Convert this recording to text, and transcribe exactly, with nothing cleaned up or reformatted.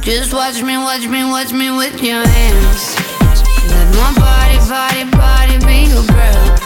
Just watch me, watch me, watch me with your hands. Let my body, body, body be your girl.